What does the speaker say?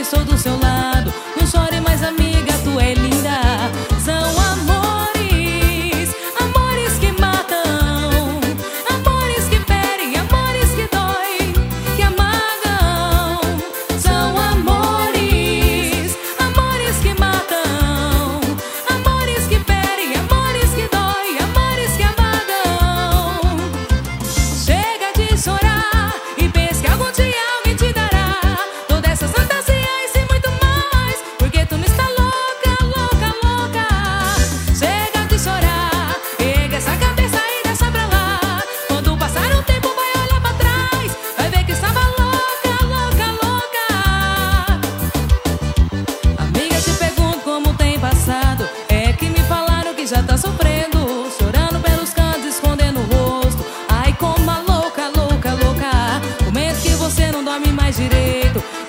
estou do seu lado. Não chore mais, amiga, tu é linda. São amores, amores que matam, amores que ferem, amores que doem, que amagam. São amores, amores que matam, amores que ferem, amores que doem, amores que amagam. Chega de chorar e pensa que algum dia alguém te dará todas essas fantasias e muito mais, porque tu não está louca, louca, louca. Chega de chorar, erga essa cabeça e deixa pra lá. Quando passar o tempo vai olhar pra trás, vai ver que estava louca, louca, louca. Amiga, te pergunto como tem passado. É que me falaram que já tá sofrendo, chorando pelos cantos, escondendo o rosto. Ai, como a louca, louca, louca. Momento que você não dorme mais direito.